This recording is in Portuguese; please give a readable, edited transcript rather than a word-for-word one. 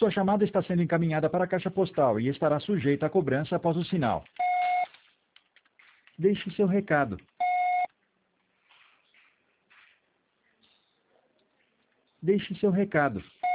Sua chamada está sendo encaminhada para a caixa postal e estará sujeita a cobrança após o sinal. Deixe seu recado. Deixe seu recado.